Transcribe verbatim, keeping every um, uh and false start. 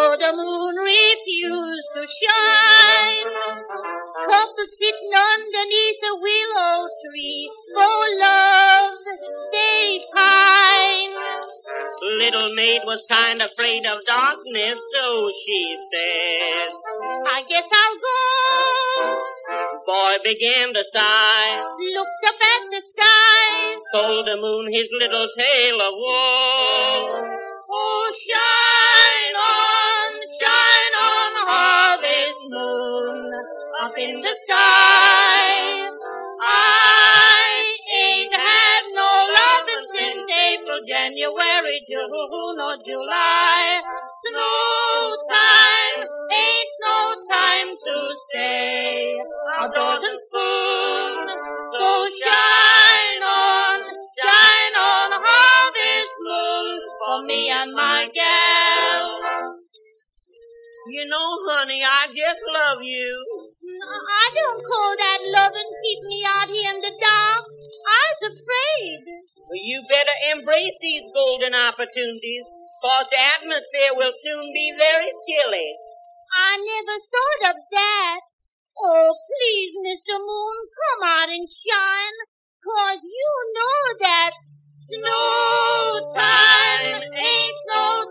So the moon refused to shine. Couple sitting underneath a willow tree, for love they pine. Little maid was kind of afraid of darkness, so she said, I guess I'll go. Boy began to sigh, Looked up at the sky. told the moon his little tale of woe. Oh, shine on, shine on, harvest moon, up in the sky. I ain't had no lovin' since April, January, June, or July. No time, ain't no time to stay outdoors and spoon. So shine on, shine on, harvest moon, for me and my gal. You know, honey, I just love you. I don't call that loving keep me out here in the dark. I's afraid. Well, you better embrace these golden opportunities, cause the atmosphere will soon be very chilly. I never thought of that. Oh, please, Mister Moon, come out and shine, 'cause you know that no time ain't no